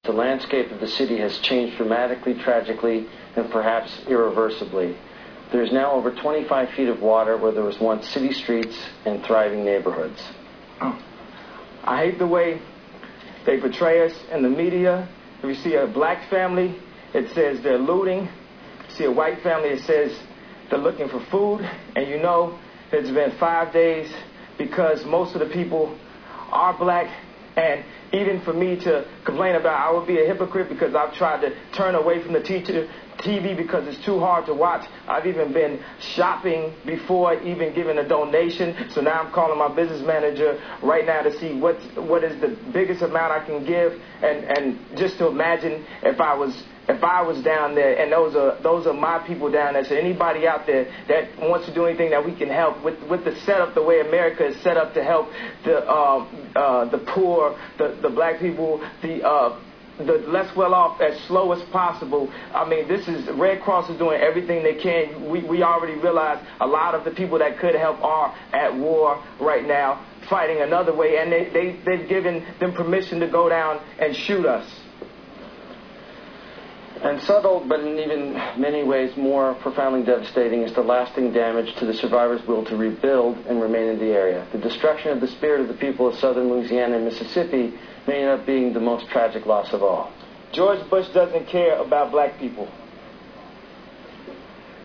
the landscape of the city has changed dramatically, tragically, and perhaps irreversibly. There is now over 25 feet of water where there was once city streets and thriving neighborhoods. I hate the way they portray us in the media. If you see a black family, it says they're looting. See a white family, it says they're looking for food. And you know it's been 5 days because most of the people are black. And even for me to complain about, I would be a hypocrite because I've tried to turn away from the TV because it's too hard to watch. I've even been shopping before even giving a donation. So now I'm calling my business manager right now to see what is the biggest amount I can give, and just to imagine if I was down there, and those are my people down there. So anybody out there that wants to do anything that we can help with the setup, the way America is set up to help the poor, the black people, the less well off as slow as possible. I mean, Red Cross is doing everything they can. We already realize a lot of the people that could help are at war right now, fighting another way, and they've given them permission to go down and shoot us. And subtle, but in even many ways more profoundly devastating, is the lasting damage to the survivors' will to rebuild and remain in the area. The destruction of the spirit of the people of southern Louisiana and Mississippi may end up being the most tragic loss of all. George Bush doesn't care about black people.